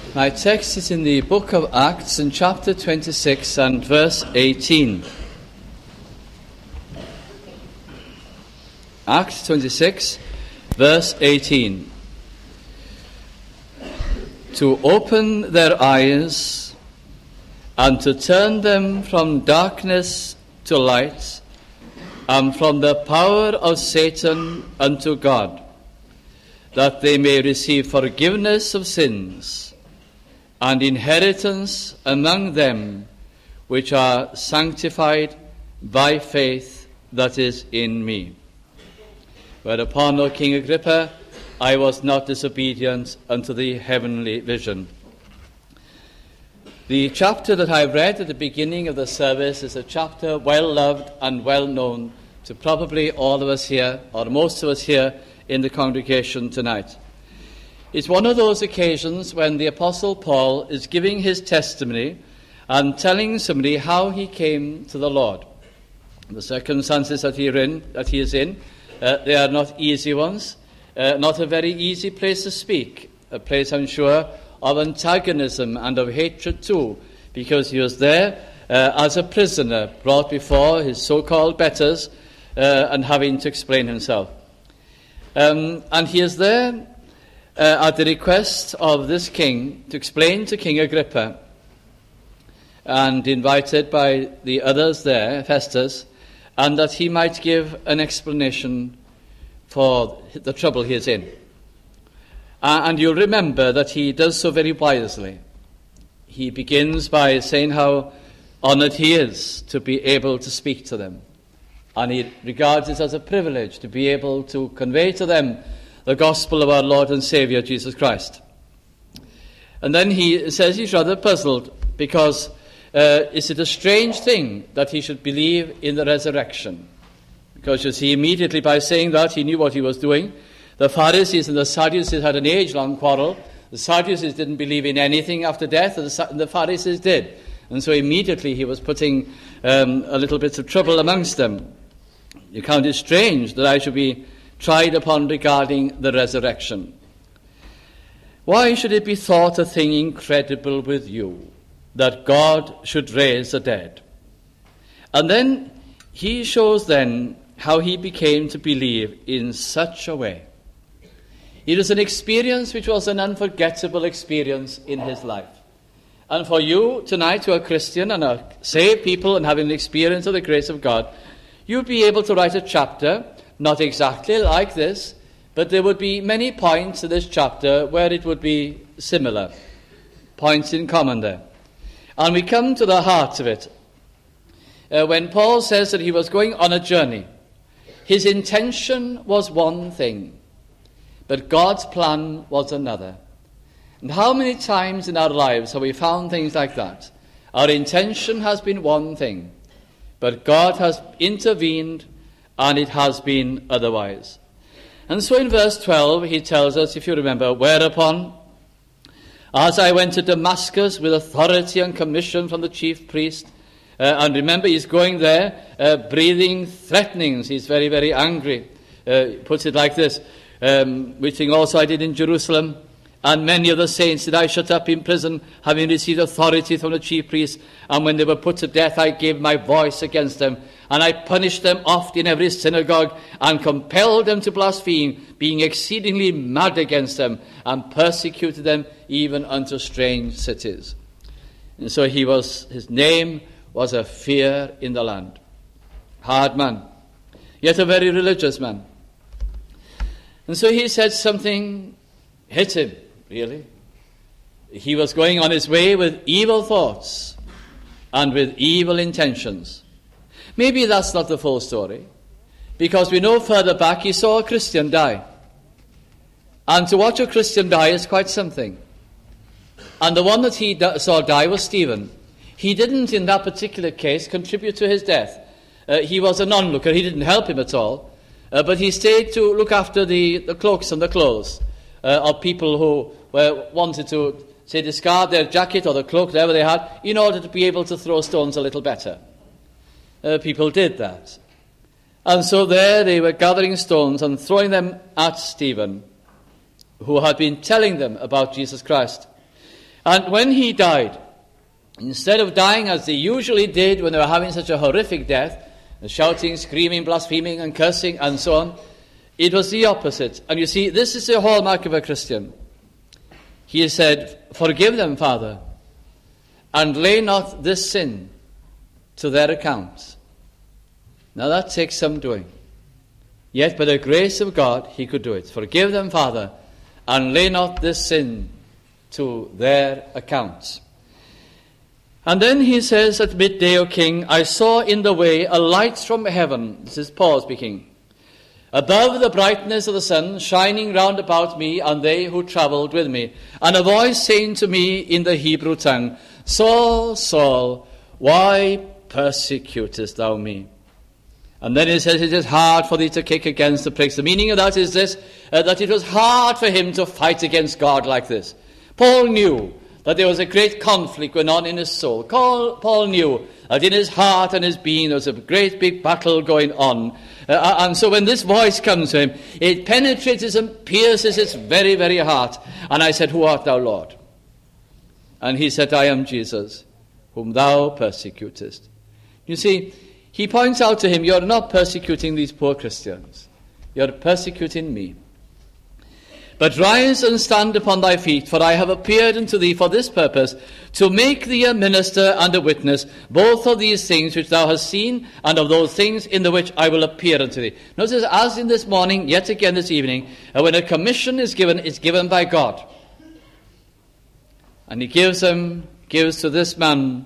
My text is in the book of Acts in chapter 26 and verse 18. Acts 26, verse 18. To open their eyes and to turn them from darkness to light and from the power of Satan unto God, that they may receive forgiveness of sins and inheritance among them which are sanctified by faith that is in me. Whereupon, O King Agrippa, I was not disobedient unto the heavenly vision. The chapter that I read at the beginning of the service is a chapter well loved and well known to probably all of us here, or most of us here in the congregation tonight. It's one of those occasions when the Apostle Paul is giving his testimony and telling somebody how he came to the Lord. The circumstances that he is in, they are not easy ones, not a very easy place to speak, a place, I'm sure, of antagonism and of hatred too, because he was there as a prisoner, brought before his so-called betters and having to explain himself. And he is there at the request of this king to explain to King Agrippa, and invited by the others there, Festus, and that he might give an explanation for the trouble he is in. And you'll remember that he does so very wisely. He begins by saying how honored he is to be able to speak to them. And he regards it as a privilege to be able to convey to them the gospel of our Lord and Savior, Jesus Christ. And then he says he's rather puzzled because is it a strange thing that he should believe in the resurrection? Because you see, immediately by saying that, he knew what he was doing. The Pharisees and the Sadducees had an age-long quarrel. The Sadducees didn't believe in anything after death, and the Pharisees did. And so immediately he was putting a little bit of trouble amongst them. You count it strange that I should be tried upon regarding the resurrection. Why should it be thought a thing incredible with you, that God should raise the dead? And then he shows then how he became to believe in such a way. It was an experience which was an unforgettable experience in his life. And for you tonight who are Christian and are saved people and having an experience of the grace of God, you'll be able to write a chapter, not exactly like this, but there would be many points in this chapter where it would be similar, points in common there. And we come to the heart of it. When Paul says that he was going on a journey, his intention was one thing, but God's plan was another. And how many times in our lives have we found things like that? Our intention has been one thing, but God has intervened and it has been otherwise. And so in verse 12 he tells us, if you remember, whereupon, as I went to Damascus with authority and commission from the chief priest, and remember he's going there breathing threatenings, he's very, very angry. Puts it like this, which thing also I did in Jerusalem, and many of the saints did I shut up in prison, having received authority from the chief priests. And when they were put to death, I gave my voice against them. And I punished them oft in every synagogue, and compelled them to blaspheme, being exceedingly mad against them, and persecuted them even unto strange cities. And so his name was a fear in the land. Hard man, yet a very religious man. And so he said something hit him. Really? He was going on his way with evil thoughts and with evil intentions. Maybe that's not the full story, because we know further back he saw a Christian die. And to watch a Christian die is quite something. And the one that he saw die was Stephen. He didn't, in that particular case, contribute to his death. He was an onlooker. He didn't help him at all. But he stayed to look after the cloaks and the clothes of people who wanted to, say, discard their jacket or the cloak, whatever they had, in order to be able to throw stones a little better. People did that. And so there they were gathering stones and throwing them at Stephen, who had been telling them about Jesus Christ. And when he died, instead of dying as they usually did when they were having such a horrific death, shouting, screaming, blaspheming, and cursing, and so on, it was the opposite. And you see, this is the hallmark of a Christian. He said, "Forgive them, Father, and lay not this sin to their account." Now that takes some doing. Yet by the grace of God, he could do it. "Forgive them, Father, and lay not this sin to their account." And then he says, "At midday, O King, I saw in the way a light from heaven." This is Paul speaking. "Above the brightness of the sun, shining round about me and they who travelled with me. And a voice saying to me in the Hebrew tongue, Saul, Saul, why persecutest thou me?" And then he says, "It is hard for thee to kick against the pricks." The meaning of that is this, that it was hard for him to fight against God like this. Paul knew that there was a great conflict going on in his soul. Paul knew that in his heart and his being there was a great big battle going on. And so when this voice comes to him, it penetrates and pierces his very, very heart. And I said, "Who art thou, Lord?" And he said, "I am Jesus, whom thou persecutest." You see, he points out to him, "You're not persecuting these poor Christians. You're persecuting me. But rise and stand upon thy feet, for I have appeared unto thee for this purpose, to make thee a minister and a witness, both of these things which thou hast seen, and of those things in the which I will appear unto thee." Notice, as in this morning, yet again this evening, when a commission is given, it's given by God. And he gives to this man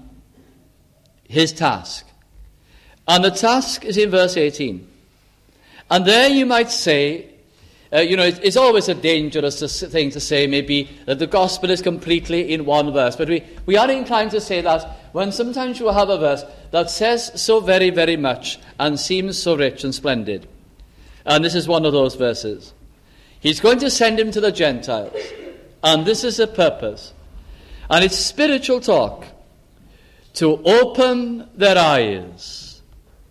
his task. And the task is in verse 18. And there you might say, it's always a dangerous thing to say, maybe, that the gospel is completely in one verse. But we are inclined to say that when sometimes you have a verse that says so very, very much and seems so rich and splendid. And this is one of those verses. He's going to send him to the Gentiles. And this is the purpose. And it's spiritual talk. To open their eyes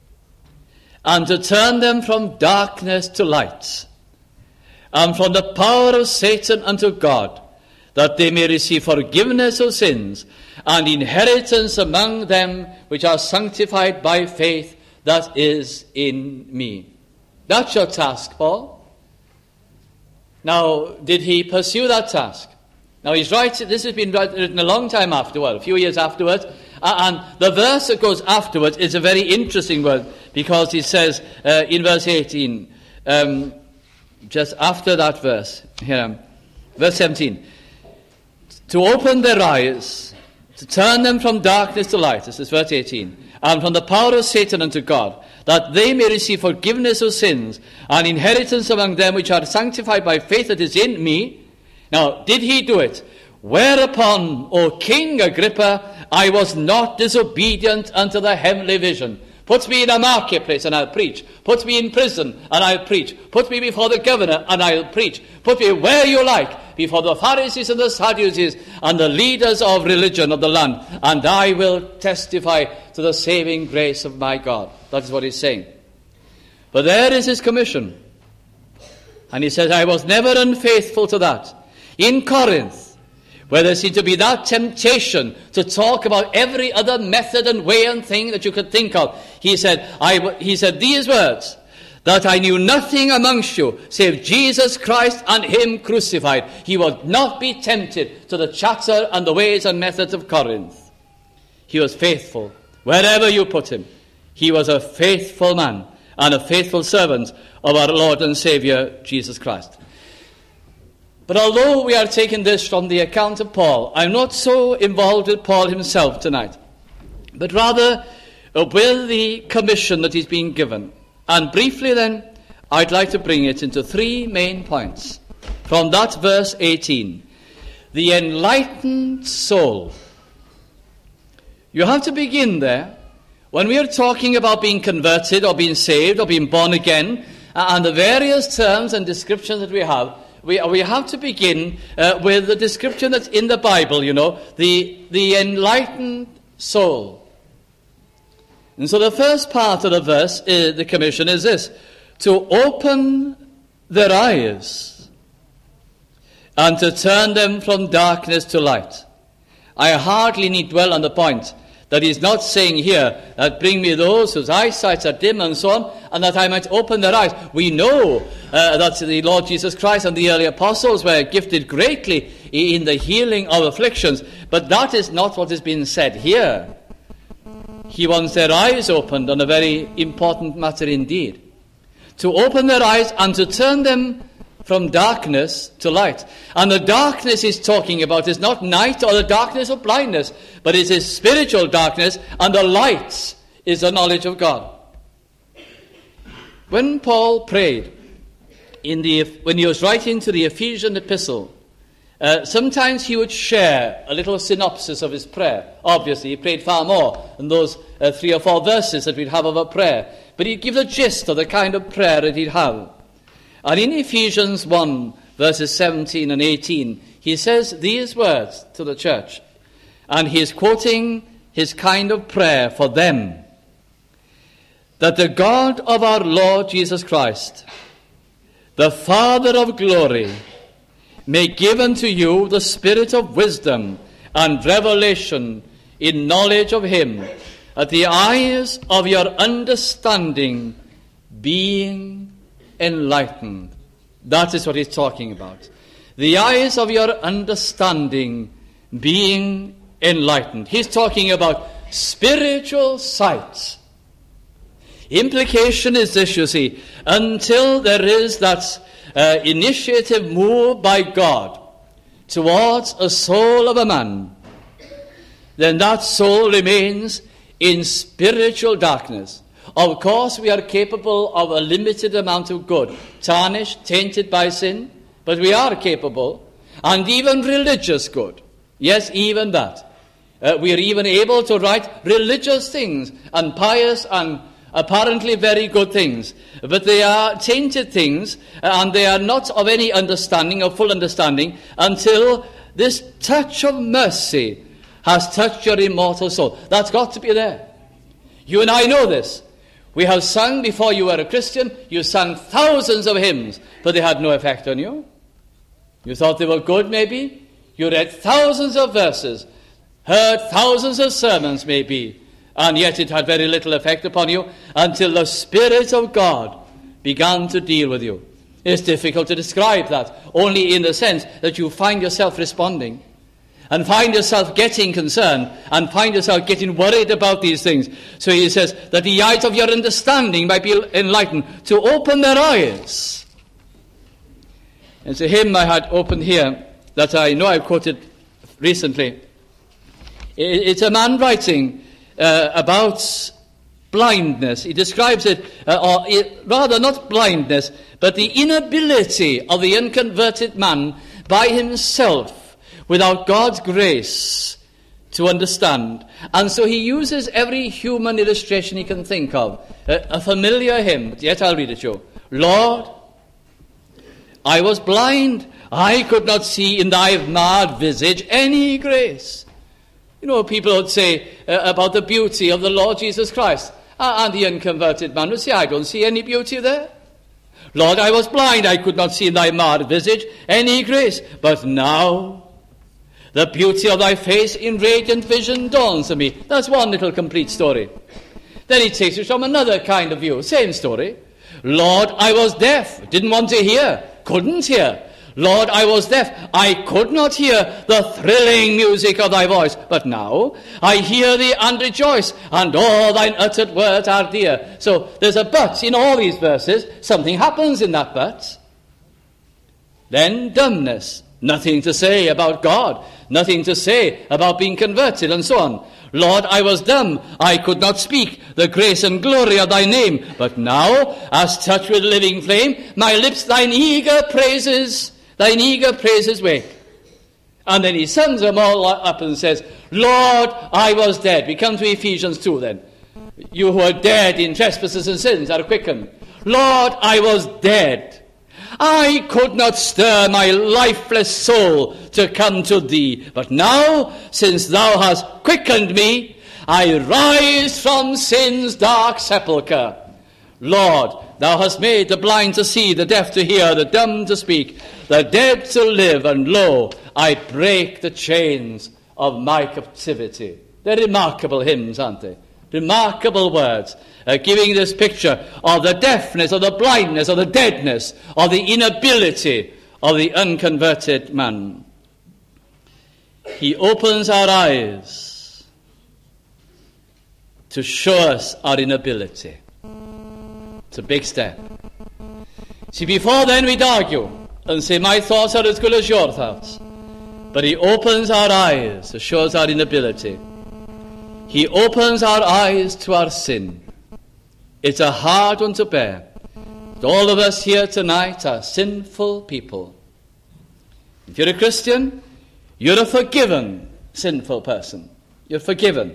and to turn them from darkness to light, and from the power of Satan unto God, that they may receive forgiveness of sins, and inheritance among them which are sanctified by faith that is in me. That's your task, Paul. Now, did he pursue that task? Now, he's right, this has been written a long time afterward, a few years afterwards, and the verse that goes afterwards is a very interesting word, because he says in verse 18, just after that verse, here, verse 17, to open their eyes, to turn them from darkness to light, this is verse 18, and from the power of Satan unto God, that they may receive forgiveness of sins, and inheritance among them which are sanctified by faith that is in me. Now, did he do it? Whereupon, O King Agrippa, I was not disobedient unto the heavenly vision. Put me in a marketplace and I'll preach. Put me in prison and I'll preach. Put me before the governor and I'll preach. Put me where you like, before the Pharisees and the Sadducees and the leaders of religion of the land, and I will testify to the saving grace of my God. That is what he's saying. But there is his commission. And he says, I was never unfaithful to that. In Corinth, where there seemed to be that temptation to talk about every other method and way and thing that you could think of, he said these words, that I knew nothing amongst you save Jesus Christ and him crucified. He would not be tempted to the chatter and the ways and methods of Corinth. He was faithful. Wherever you put him, he was a faithful man and a faithful servant of our Lord and Saviour, Jesus Christ. But although we are taking this from the account of Paul, I'm not so involved with Paul himself tonight, but rather with the commission that he's been given. And briefly then, I'd like to bring it into three main points. From that verse 18, the enlightened soul. You have to begin there. When we are talking about being converted or being saved or being born again, and the various terms and descriptions that we have to begin with the description that's in the Bible, the enlightened soul. And so the first part of the verse, the commission is this, to open their eyes and to turn them from darkness to light. I hardly need dwell on the point that he's not saying here that bring me those whose eyesight are dim and so on, and that I might open their eyes. We know that the Lord Jesus Christ and the early apostles were gifted greatly in the healing of afflictions, but that is not what is being said here. He wants their eyes opened on a very important matter indeed. To open their eyes and to turn them from darkness to light. And the darkness he's talking about is not night or the darkness of blindness, but it is spiritual darkness, and the light is the knowledge of God. When Paul prayed, when he was writing to the Ephesian epistle, sometimes he would share a little synopsis of his prayer. Obviously, he prayed far more than those 3 or 4 verses that we'd have of a prayer. But he'd give the gist of the kind of prayer that he'd have. And in Ephesians 1, verses 17 and 18, he says these words to the church. And he is quoting his kind of prayer for them. That the God of our Lord Jesus Christ, the Father of glory, may give unto you the spirit of wisdom and revelation in knowledge of him, that the eyes of your understanding being enlightened. That is what he's talking about. The eyes of your understanding being enlightened. He's talking about spiritual sight. Implication is this, you see, until there is that initiative move by God towards a soul of a man, then that soul remains in spiritual darkness. Of course, we are capable of a limited amount of good, tarnished, tainted by sin, but we are capable, and even religious good. Yes, even that. We are even able to write religious things, and pious and apparently very good things. But they are tainted things, and they are not of any understanding, of full understanding, until this touch of mercy has touched your immortal soul. That's got to be there. You and I know this. We have sung before you were a Christian. You sang thousands of hymns, but they had no effect on you. You thought they were good, maybe. You read thousands of verses, heard thousands of sermons, maybe, and yet it had very little effect upon you until the Spirit of God began to deal with you. It's difficult to describe that, only in the sense that you find yourself responding and find yourself getting concerned and find yourself getting worried about these things. So he says that the eyes of your understanding might be enlightened, to open their eyes. And it's a hymn I had opened here that I know I've quoted recently. It's a man writing about blindness. He describes it, rather not blindness, but the inability of the unconverted man by himself, without God's grace, to understand. And so he uses every human illustration he can think of. A familiar hymn, yet I'll read it to you. Lord, I was blind, I could not see in thy marred visage any grace. You know, people would say about the beauty of the Lord Jesus Christ. And the unconverted man would say, I don't see any beauty there. Lord, I was blind, I could not see in thy marred visage any grace. But now the beauty of thy face in radiant vision dawns on me. That's one little complete story. Then he takes it from another kind of view. Same story. Lord, I was deaf, didn't want to hear, couldn't hear. Lord, I was deaf, I could not hear the thrilling music of thy voice. But now I hear thee and rejoice, and all thine uttered words are dear. So there's a but in all these verses. Something happens in that but. Then dumbness. Nothing to say about God, nothing to say about being converted, and so on. Lord, I was dumb, I could not speak the grace and glory of thy name. But now, as touched with living flame, my lips thine eager praises wake. And then he sums them all up and says, Lord, I was dead. We come to Ephesians 2 then. You who are dead in trespasses and sins are quickened. Lord, I was dead. I could not stir my lifeless soul to come to thee. But now, since thou hast quickened me, I rise from sin's dark sepulchre. Lord, thou hast made the blind to see, the deaf to hear, the dumb to speak, the dead to live, and lo, I break the chains of my captivity. They're remarkable hymns, aren't they? Remarkable words, giving this picture of the deafness, or the blindness, or the deadness, or the inability of the unconverted man. He opens our eyes to show us our inability. It's a big step. See, before then we'd argue and say, my thoughts are as good as your thoughts. But he opens our eyes to show us our inability. He opens our eyes to our sin. It's a hard one to bear. But all of us here tonight are sinful people. If you're a Christian, you're a forgiven sinful person. You're forgiven.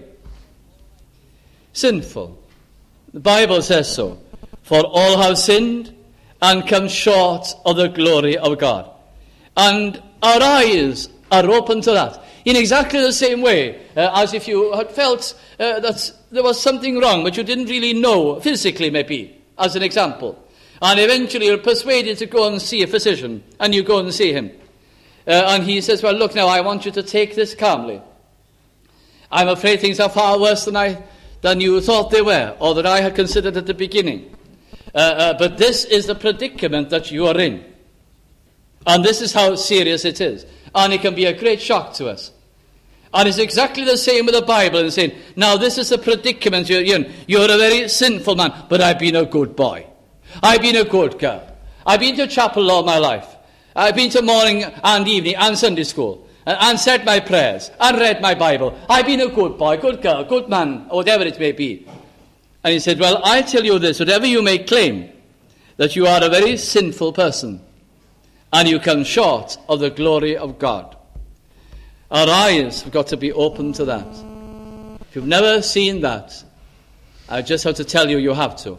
Sinful. The Bible says so. For all have sinned and come short of the glory of God. And our eyes are open to that. In exactly the same way as if you had felt that there was something wrong, but you didn't really know, physically maybe, as an example. And eventually you're persuaded to go and see a physician, and you go and see him. And he says, well, look now, I want you to take this calmly. I'm afraid things are far worse than you thought they were, or that I had considered at the beginning. But this is the predicament that you are in. And this is how serious it is. And it can be a great shock to us. And it's exactly the same with the Bible, and saying, now this is the predicament you're in. You're a very sinful man, but I've been a good boy. I've been a good girl. I've been to chapel all my life. I've been to morning and evening and Sunday school, and said my prayers, and read my Bible. I've been a good boy, good girl, good man, or whatever it may be. And he said, well, I tell you this, whatever you may claim, that you are a very sinful person, and you come short of the glory of God. Our eyes have got to be open to that. If you've never seen that, I just have to tell you, you have to.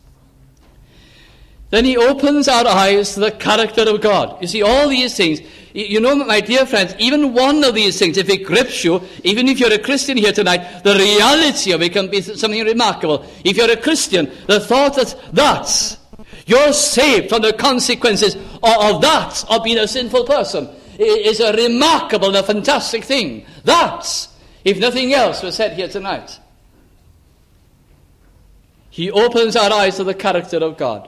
Then he opens our eyes to the character of God. You see, all these things, you know, my dear friends, even one of these things, if it grips you, even if you're a Christian here tonight, the reality of it can be something remarkable. If you're a Christian, the thought that you're saved from the consequences of that, of being a sinful person, is a remarkable and a fantastic thing. That, if nothing else was said here tonight. He opens our eyes to the character of God.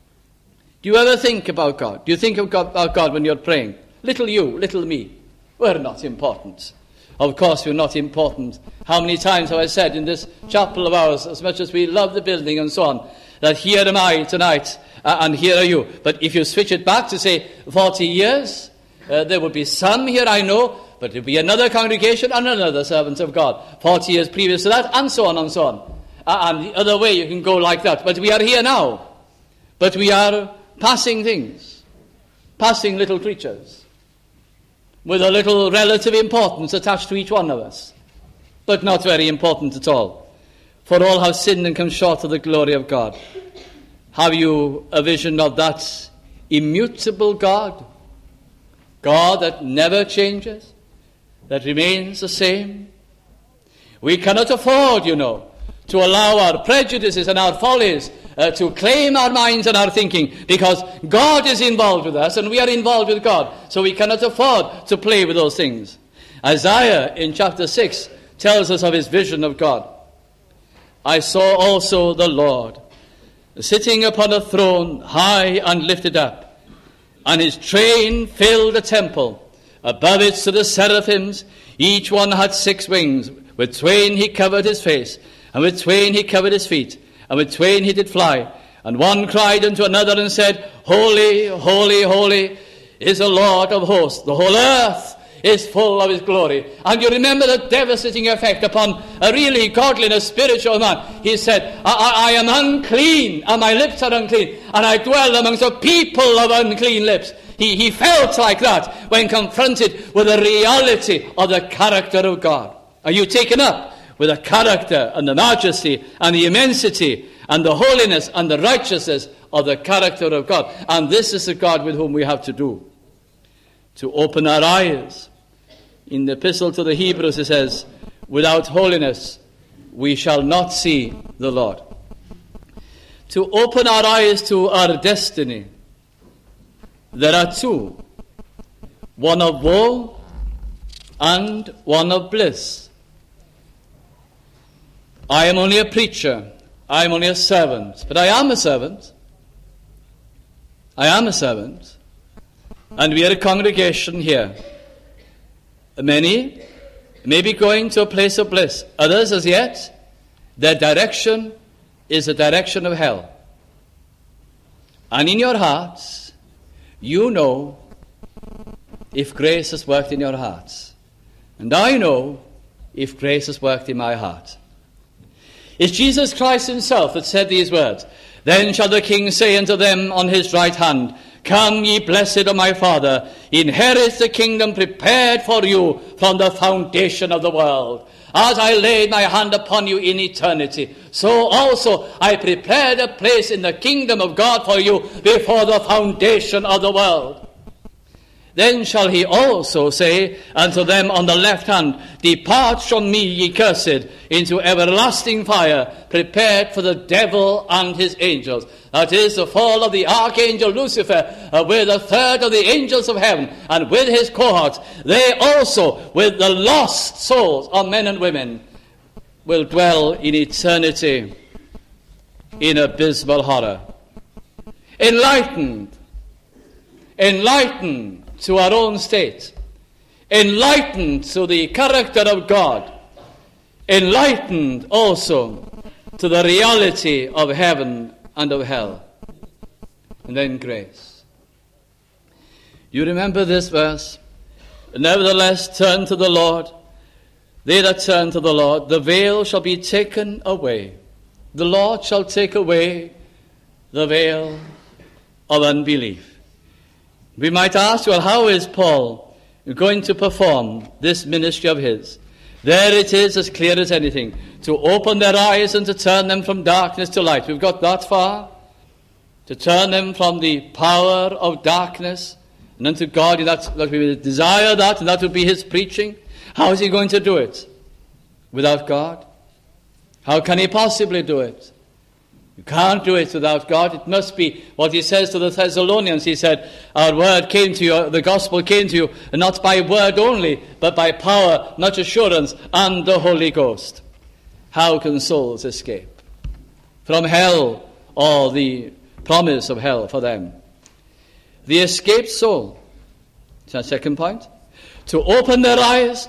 Do you ever think about God? Do you think about God when you're praying? Little you, little me. We're not important. Of course we're not important. How many times have I said in this chapel of ours, as much as we love the building and so on, that here am I tonight, and here are you. But if you switch it back to, say, 40 years, there would be some here, I know, but there would be another congregation and another servant of God. 40 years previous to that, and so on and so on. And the other way you can go like that. But we are here now. But we are passing things. Passing little creatures. With a little relative importance attached to each one of us. But not very important at all. For all have sinned and come short of the glory of God. Have you a vision of that immutable God? God that never changes, that remains the same. We cannot afford, you know, to allow our prejudices and our follies to claim our minds and our thinking, because God is involved with us and we are involved with God. So we cannot afford to play with those things. Isaiah in chapter 6 tells us of his vision of God. I saw also the Lord sitting upon a throne high and lifted up, and his train filled the temple. Above it stood the seraphims, each one had 6 wings. With twain he covered his face, and with twain he covered his feet, and with twain he did fly. And one cried unto another and said, Holy, holy, holy is the Lord of hosts. The whole earth is full of his glory. And you remember the devastating effect upon a really godly and a spiritual man. He said, I am unclean, and my lips are unclean, and I dwell amongst a people of unclean lips. He felt like that when confronted with the reality of the character of God. Are you taken up with the character and the majesty and the immensity and the holiness and the righteousness of the character of God? And this is the God with whom we have to do. To open our eyes. In the epistle to the Hebrews it says, without holiness we shall not see the Lord. To open our eyes to our destiny. There are 2. One of woe and one of bliss. I am only a preacher. I am only a servant. But I am a servant. I am a servant. And we are a congregation here. Many may be going to a place of bliss. Others, as yet, their direction is the direction of hell. And in your hearts, you know if grace has worked in your hearts. And I know if grace has worked in my heart. It's Jesus Christ himself that said these words. Then shall the King say unto them on his right hand, Come, ye blessed of my Father, inherit the kingdom prepared for you from the foundation of the world. As I laid my hand upon you in eternity, so also I prepared a place in the kingdom of God for you before the foundation of the world. Then shall he also say unto them on the left hand, Depart from me, ye cursed, into everlasting fire, prepared for the devil and his angels. That is the fall of the archangel Lucifer, with a third of the angels of heaven, and with his cohorts. They also, with the lost souls of men and women, will dwell in eternity in abysmal horror. Enlightened to our own state, enlightened to the character of God, enlightened also to the reality of heaven and of hell. And then grace. You remember this verse? Nevertheless, turn to the Lord. They that turn to the Lord, the veil shall be taken away. The Lord shall take away the veil of unbelief. We might ask, well, how is Paul going to perform this ministry of his? There it is, as clear as anything, to open their eyes and to turn them from darkness to light. We've got that far. To turn them from the power of darkness and unto God. That we would desire that, and that would be his preaching. How is he going to do it? Without God? How can he possibly do it? You can't do it without God. It must be what he says to the Thessalonians. He said, our word came to you, the gospel came to you, and not by word only, but by power, much assurance, and the Holy Ghost. How can souls escape from hell, or the promise of hell for them? The escaped soul, is that second point, to open their eyes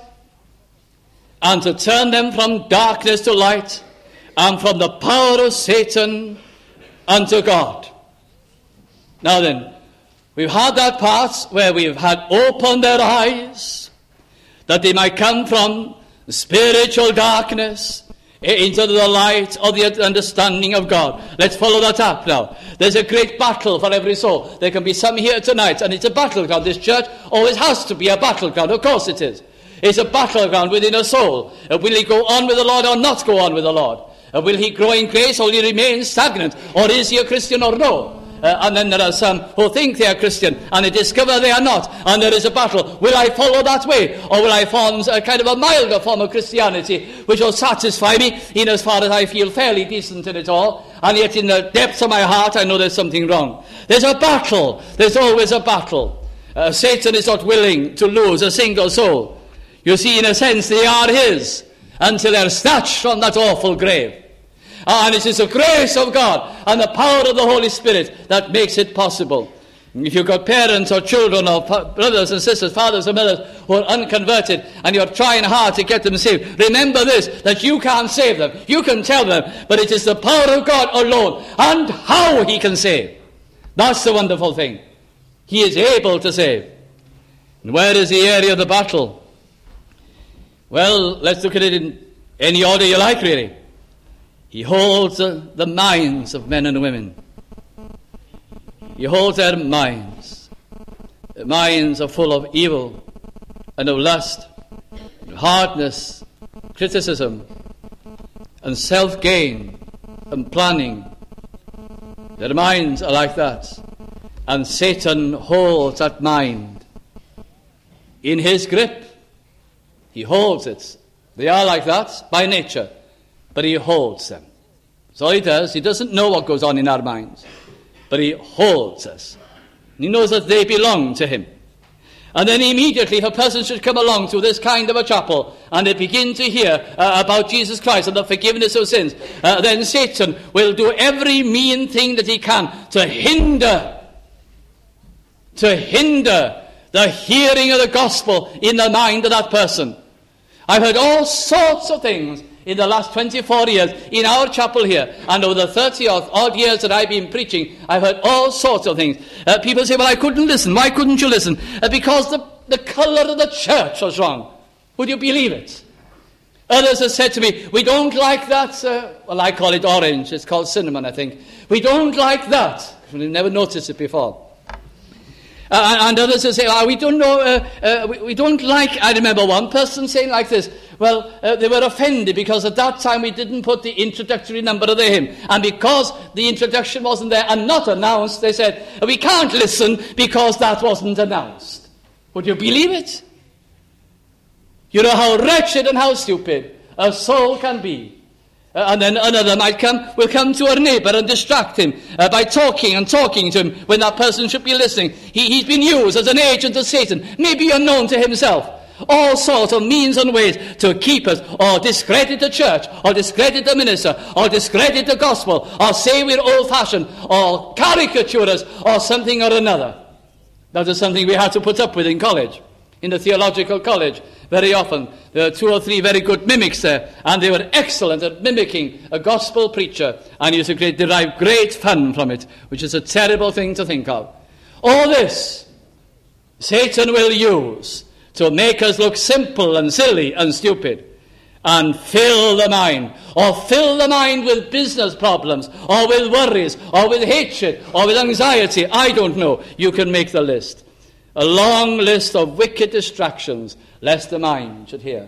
and to turn them from darkness to light, and from the power of Satan unto God. Now then, we've had that part where we've had opened their eyes, that they might come from spiritual darkness into the light of the understanding of God. Let's follow that up now. There's a great battle for every soul. There can be some here tonight, and it's a battleground. This church always has to be a battleground. Of course it is. It's a battleground within a soul. Will he go on with the Lord or not go on with the Lord? Will he grow in grace, or will he remain stagnant? Or is he a Christian or no? And then there are some who think they are Christian, and they discover they are not, and there is a battle. Will I follow that way, or will I form a kind of a milder form of Christianity, which will satisfy me in as far as I feel fairly decent in it all, and yet in the depths of my heart I know there's something wrong? There's a battle. There's always a battle. Satan is not willing to lose a single soul. You see, in a sense, they are his, until they're snatched from that awful grave. And it is the grace of God and the power of the Holy Spirit that makes it possible. If you've got parents or children or brothers and sisters, fathers and mothers who are unconverted, and you're trying hard to get them saved, remember this, that you can't save them. You can tell them, but it is the power of God alone, and how he can save. That's the wonderful thing. He is able to save. And where is the area of the battle? Well, let's look at it in any order you like, really. He holds the minds of men and women. He holds their minds. Their minds are full of evil and of lust, and hardness, criticism, and self-gain and planning. Their minds are like that. And Satan holds that mind in his grip. He holds it. They are like that by nature. But he holds them. So he does. He doesn't know what goes on in our minds. But he holds us. And he knows that they belong to him. And then immediately, if a person should come along to this kind of a chapel and they begin to hear about Jesus Christ and the forgiveness of sins, then Satan will do every mean thing that he can to hinder the hearing of the gospel in the mind of that person. I've heard all sorts of things in the last 24 years in our chapel here, and over the 30 odd years that I've been preaching, I've heard all sorts of things. People say, well, I couldn't listen. Why couldn't you listen? Because the colour of the church was wrong. Would you believe it? Others have said to me, we don't like that. Well, I call it orange. It's called cinnamon, I think. We don't like that. We've never noticed it before. And others will say, we don't know, we don't like... I remember one person saying like this, well, they were offended because at that time we didn't put the introductory number of the hymn. And because the introduction wasn't there and not announced, they said, we can't listen because that wasn't announced. Would you believe it? You know how wretched and how stupid a soul can be. And then another will come to our neighbour and distract him by talking to him when that person should be listening. He's been used as an agent of Satan, maybe unknown to himself. All sorts of means and ways to keep us, or discredit the church, or discredit the minister, or discredit the gospel, or say we're old-fashioned, or caricature us, or something or another. That is something we had to put up with in college, in the theological college. Very often, there were 2 or 3 very good mimics there, and they were excellent at mimicking a gospel preacher, and used to derive great fun from it, which is a terrible thing to think of. All this, Satan will use to make us look simple and silly and stupid, and fill the mind with business problems, or with worries, or with hatred, or with anxiety. I don't know. You can make the list. A long list of wicked distractions, lest the mind should hear.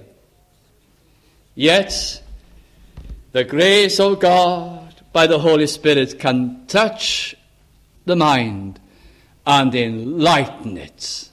Yet, the grace of God by the Holy Spirit can touch the mind and enlighten it.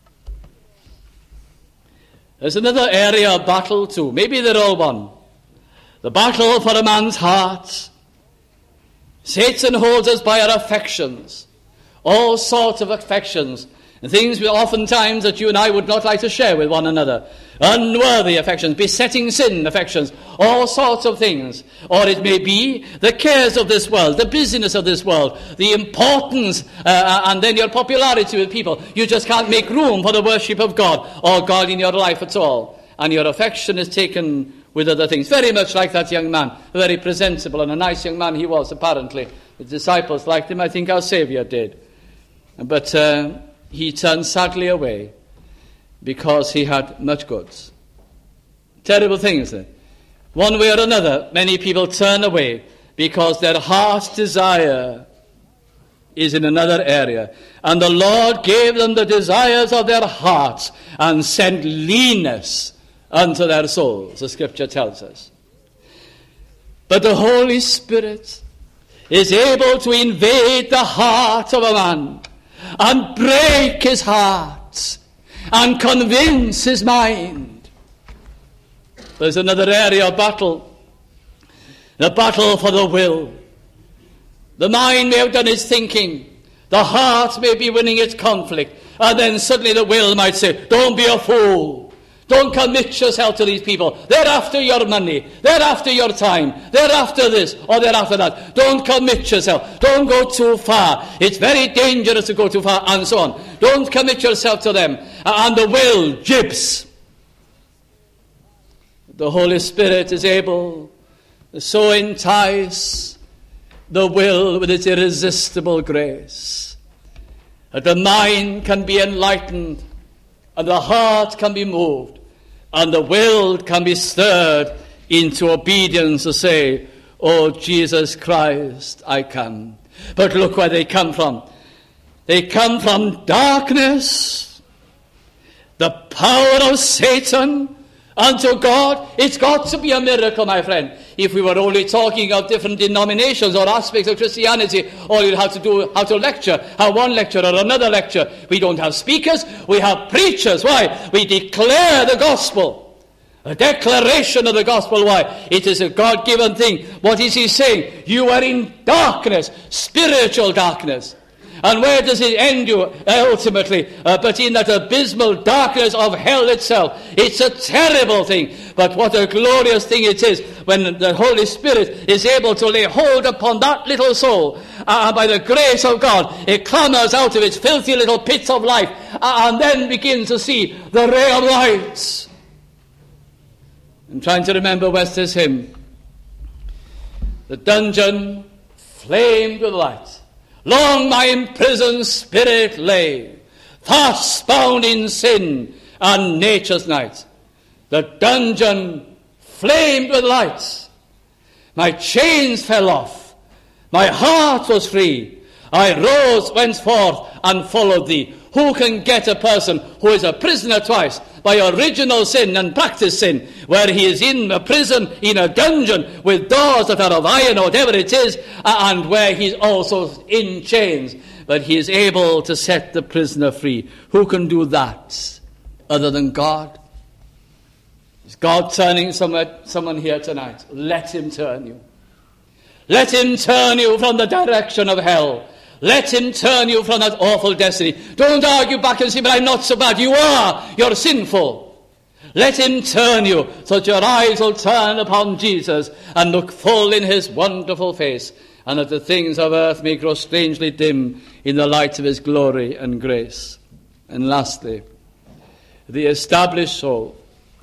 There's another area of battle too. Maybe they're all one. The battle for a man's heart. Satan holds us by our affections. All sorts of affections. And things oftentimes that you and I would not like to share with one another. Unworthy affections, besetting sin affections, all sorts of things. Or it may be the cares of this world, the busyness of this world, the importance, and then your popularity with people. You just can't make room for the worship of God, or God in your life at all. And your affection is taken with other things. Very much like that young man, very presentable and a nice young man he was, apparently. The disciples liked him, I think our Saviour did. But he turned sadly away because he had much goods. Terrible things. One way or another, many people turn away because their heart's desire is in another area. And the Lord gave them the desires of their hearts and sent leanness unto their souls, the Scripture tells us. But the Holy Spirit is able to invade the heart of a man and break his heart and convince his mind. There's another area of battle, the battle for the will. The mind may have done its thinking, the heart may be winning its conflict, and then suddenly the will might say, don't be a fool, don't commit yourself to these people, they're after your money, they're after your time, they're after this or they're after that, don't commit yourself, don't go too far, it's very dangerous to go too far, and so on. Don't commit yourself to them. And the will jibs. The Holy Spirit is able to so entice the will with its irresistible grace that the mind can be enlightened and the heart can be moved and the will can be stirred into obedience to say, oh, Jesus Christ, I come. But look where they come from. They come from darkness, the power of Satan, unto God. It's got to be a miracle, my friend. If we were only talking of different denominations or aspects of Christianity, all you'd have to do how to lecture, have one lecture or another lecture. We don't have speakers, we have preachers. Why? We declare the gospel. A declaration of the gospel. Why? It is a God-given thing. What is he saying? You are in darkness, spiritual darkness. And where does it end you ultimately? But in that abysmal darkness of hell itself. It's a terrible thing. But what a glorious thing it is when the Holy Spirit is able to lay hold upon that little soul. And by the grace of God, it clambers out of its filthy little pits of life. And then begins to see the ray of light. I'm trying to remember Wester's hymn. The dungeon flamed with light. Long my imprisoned spirit lay, fast bound in sin and nature's night. The dungeon flamed with light. My chains fell off. My heart was free. I rose, went forth, and followed thee. Who can get a person who is a prisoner twice by original sin and practice sin, where he is in a prison, in a dungeon, with doors that are of iron or whatever it is, and where he's also in chains, but he is able to set the prisoner free? Who can do that other than God? Is God turning someone here tonight? Let him turn you. Let him turn you from the direction of hell. Let him turn you from that awful destiny. Don't argue back and say, but I'm not so bad. You are. You're sinful. Let him turn you so that your eyes will turn upon Jesus and look full in his wonderful face, and that the things of earth may grow strangely dim in the light of his glory and grace. And lastly, the established soul,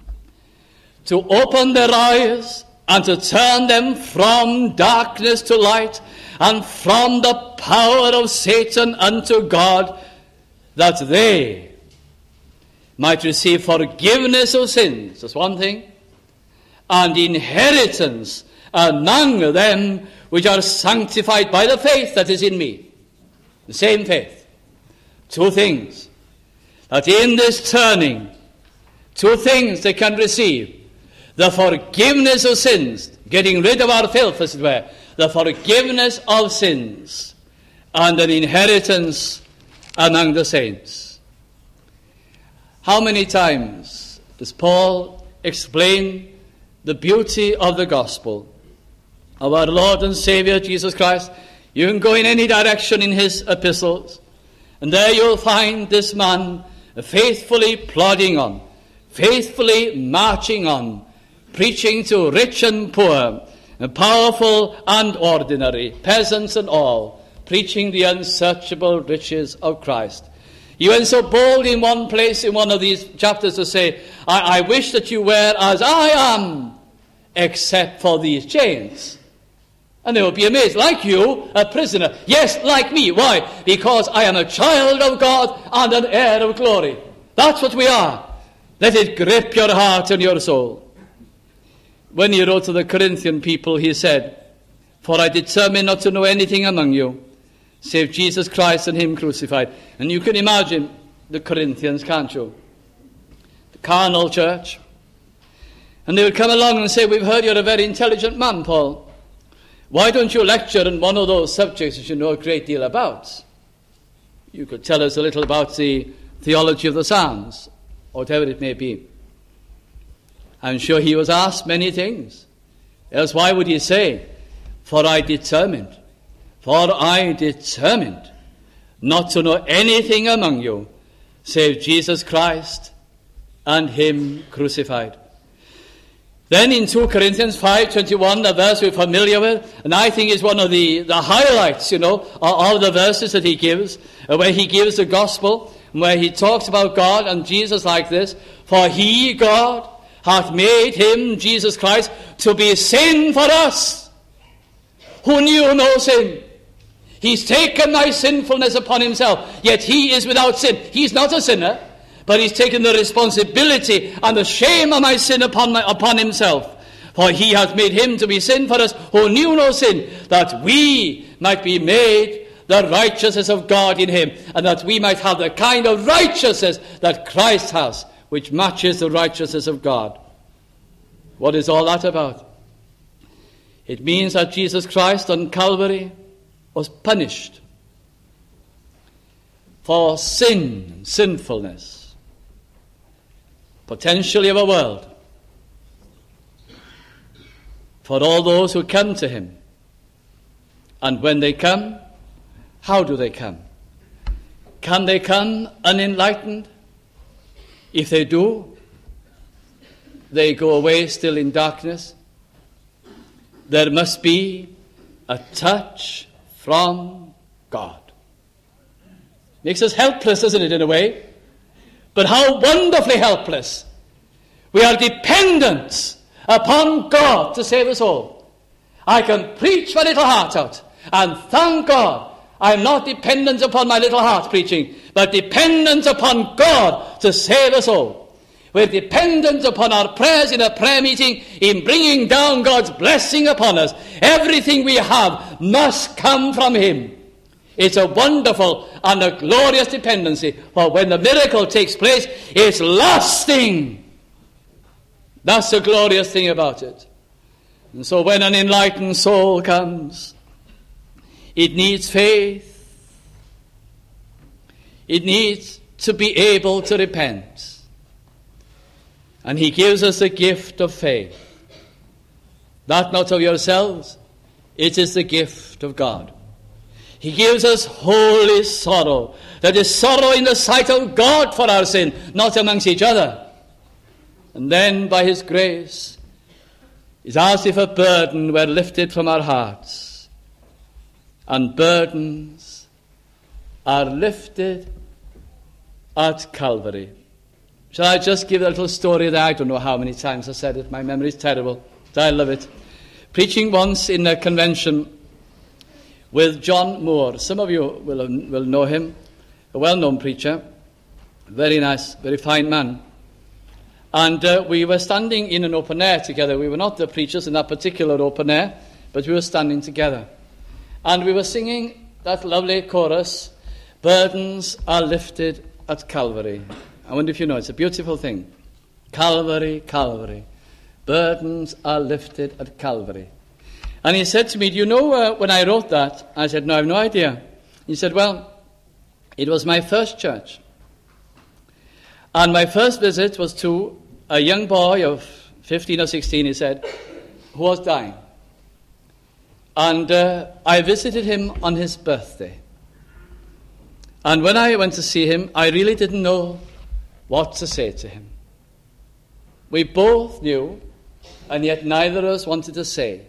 to open their eyes and to turn them from darkness to light, and from the power of Satan unto God, that they might receive forgiveness of sins. That's one thing. And inheritance among them which are sanctified by the faith that is in me. The same faith. Two things. That in this turning, two things they can receive. The forgiveness of sins, getting rid of our filth, as it were. The forgiveness of sins, and an inheritance among the saints. How many times does Paul explain the beauty of the gospel of our Lord and Savior Jesus Christ? You can go in any direction in his epistles, and there you'll find this man faithfully plodding on, faithfully marching on, preaching to rich and poor, powerful and ordinary, peasants and all, preaching the unsearchable riches of Christ. He went so bold in one place in one of these chapters to say, I wish that you were as I am, except for these chains. And they will be amazed. Like you, a prisoner. Yes, like me. Why? Because I am a child of God and an heir of glory. That's what we are. Let it grip your heart and your soul. When he wrote to the Corinthian people, he said, for I determined not to know anything among you, save Jesus Christ and him crucified. And you can imagine the Corinthians, can't you? The carnal church. And they would come along and say, we've heard you're a very intelligent man, Paul. Why don't you lecture on one of those subjects that you know a great deal about? You could tell us a little about the theology of the Psalms, or whatever it may be. I'm sure he was asked many things. Else why would he say, for I determined not to know anything among you, save Jesus Christ and him crucified. Then in 2 Corinthians 5:21, a verse we're familiar with, and I think is one of the highlights, of the verses that he gives, where he gives the gospel, where he talks about God and Jesus like this, for he, God, hath made him, Jesus Christ, to be sin for us, who knew no sin. He's taken my sinfulness upon himself, yet he is without sin. He's not a sinner, but he's taken the responsibility and the shame of my sin upon himself. For he hath made him to be sin for us, who knew no sin, that we might be made the righteousness of God in him, and that we might have the kind of righteousness that Christ has, which matches the righteousness of God. What is all that about? It means that Jesus Christ on Calvary was punished for sin, sinfulness, potentially of a world, for all those who come to him. And when they come, how do they come? Can they come unenlightened? If they do, they go away still in darkness. There must be a touch from God. Makes us helpless, doesn't it, in a way? But how wonderfully helpless. We are dependent upon God to save us all. I can preach my little heart out, and thank God I'm not dependent upon my little heart preaching, but dependent upon God to save us all. We're dependent upon our prayers in a prayer meeting in bringing down God's blessing upon us. Everything we have must come from Him. It's a wonderful and a glorious dependency, for when the miracle takes place, it's lasting. That's the glorious thing about it. And so when an enlightened soul comes, it needs faith. It needs to be able to repent. And He gives us the gift of faith. That not of yourselves, it is the gift of God. He gives us holy sorrow. That is sorrow in the sight of God for our sin, not amongst each other. And then by His grace, it's as if a burden were lifted from our hearts. And burdens are lifted at Calvary. Shall I just give a little story that I don't know how many times I said it. My memory is terrible, but I love it. Preaching once in a convention with John Moore. Some of you will know him, a well-known preacher, very nice, very fine man. And we were standing in an open air together. We were not the preachers in that particular open air, but we were standing together. And we were singing that lovely chorus, "Burdens are lifted at Calvary." I wonder if you know, it's a beautiful thing. Calvary, Calvary, burdens are lifted at Calvary. And he said to me, "Do you know when I wrote that?" I said, "No, I have no idea." He said, "Well, it was my first church. And my first visit was to a young boy of 15 or 16, he said, who was dying. And I visited him on his birthday. And when I went to see him, I really didn't know what to say to him. We both knew, and yet neither of us wanted to say.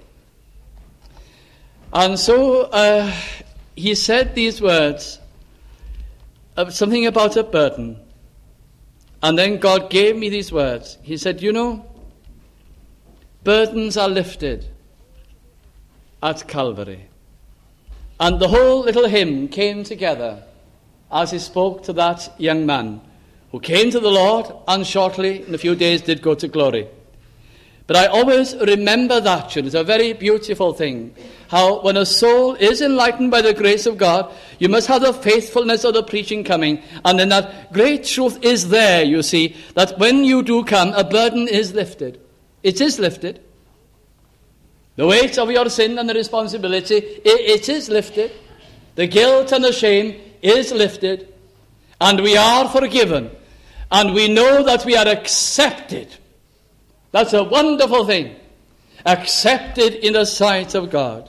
And so he said these words, something about a burden. And then God gave me these words. He said, "You know, burdens are lifted at Calvary." And the whole little hymn came together as he spoke to that young man who came to the Lord and shortly, in a few days, did go to glory. But I always remember that tune. It's a very beautiful thing. How when a soul is enlightened by the grace of God, you must have the faithfulness of the preaching coming. And then that great truth is there, you see, that when you do come, a burden is lifted. It is lifted. The weight of your sin and the responsibility, it is lifted. The guilt and the shame is lifted. And we are forgiven. And we know that we are accepted. That's a wonderful thing. Accepted in the sight of God.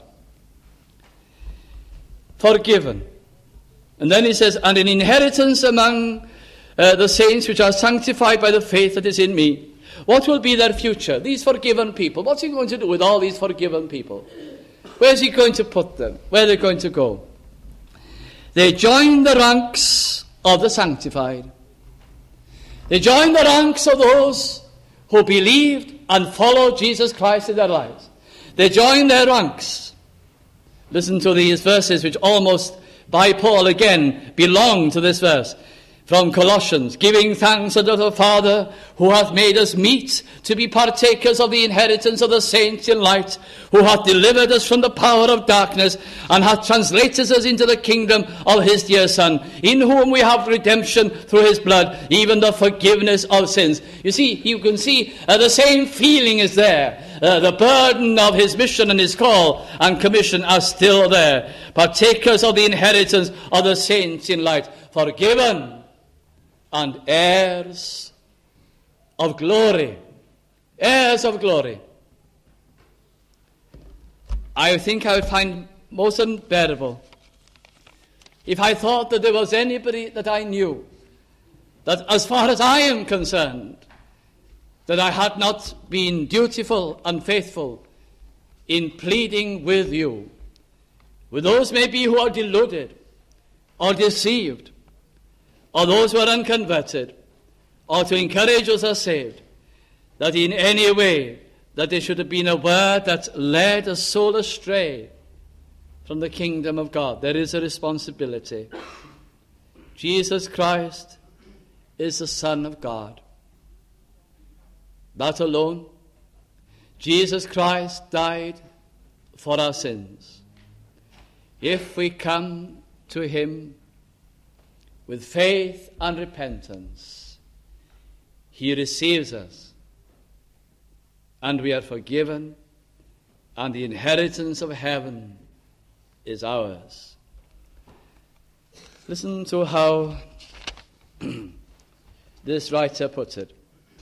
Forgiven. And then he says, "And an inheritance among the saints which are sanctified by the faith that is in me." What will be their future? These forgiven people. What's he going to do with all these forgiven people? Where's he going to put them? Where are they going to go? They join the ranks of the sanctified. They join the ranks of those who believed and followed Jesus Christ in their lives. They join their ranks. Listen to these verses which almost by Paul again belong to this verse. From Colossians, "Giving thanks unto the Father, who hath made us meet to be partakers of the inheritance of the saints in light, who hath delivered us from the power of darkness, and hath translated us into the kingdom of his dear Son, in whom we have redemption through his blood, even the forgiveness of sins." You see, you can see the same feeling is there. The burden of his mission and his call and commission are still there. Partakers of the inheritance of the saints in light, forgiven, and heirs of glory. Heirs of glory. I think I would find most unbearable if I thought that there was anybody that I knew, that as far as I am concerned, that I had not been dutiful and faithful in pleading with you, with those maybe who are deluded or deceived, or those who are unconverted, or to encourage those who are saved, that in any way that there should have been a word that led a soul astray from the kingdom of God. There is a responsibility. Jesus Christ is the Son of God. That alone. Jesus Christ died for our sins. If we come to him with faith and repentance, he receives us, and we are forgiven, and the inheritance of heaven is ours. Listen to how this writer puts it.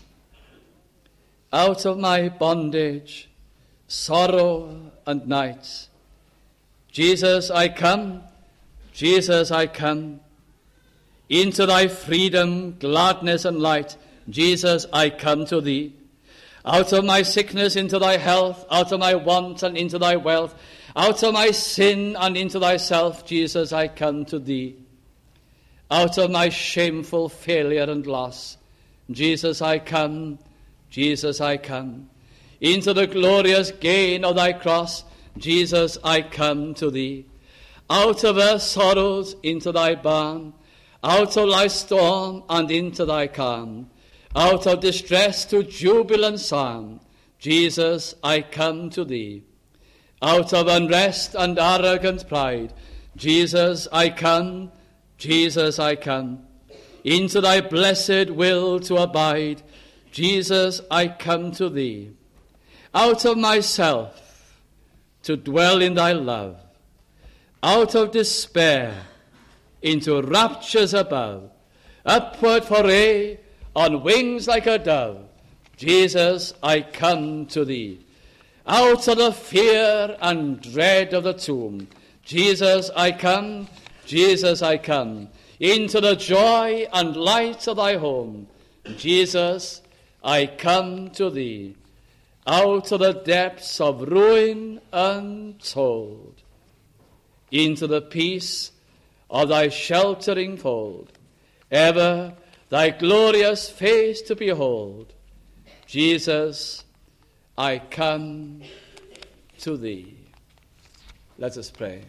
Out of my bondage, sorrow and night, Jesus, I come, Jesus, I come. Into thy freedom, gladness and light, Jesus, I come to thee. Out of my sickness into thy health, out of my want and into thy wealth, out of my sin and into thyself, Jesus, I come to thee. Out of my shameful failure and loss, Jesus, I come, Jesus, I come. Into the glorious gain of thy cross, Jesus, I come to thee. Out of our sorrows into thy barn, out of thy storm and into thy calm, out of distress to jubilant psalm, Jesus, I come to thee. Out of unrest and arrogant pride, Jesus, I come, Jesus, I come. Into thy blessed will to abide, Jesus, I come to thee. Out of myself to dwell in thy love, out of despair into raptures above, upward foray on wings like a dove, Jesus, I come to thee. Out of the fear and dread of the tomb, Jesus, I come, Jesus, I come. Into the joy and light of thy home, Jesus, I come to thee. Out of the depths of ruin untold, into the peace of thy sheltering fold, ever thy glorious face to behold, Jesus, I come to thee. Let us pray.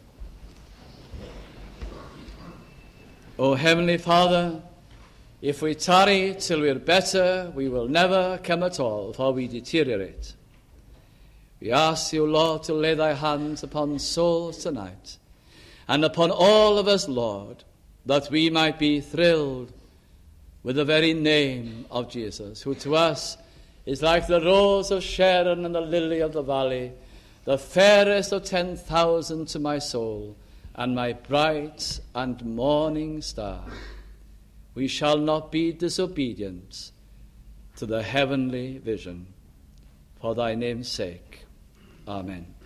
O Heavenly Father, if we tarry till we're better, we will never come at all, for we deteriorate. We ask you, Lord, to lay thy hands upon souls tonight, and upon all of us, Lord, that we might be thrilled with the very name of Jesus, who to us is like the rose of Sharon and the lily of the valley, the fairest of 10,000 to my soul, and my bright and morning star. We shall not be disobedient to the heavenly vision. For thy name's sake. Amen.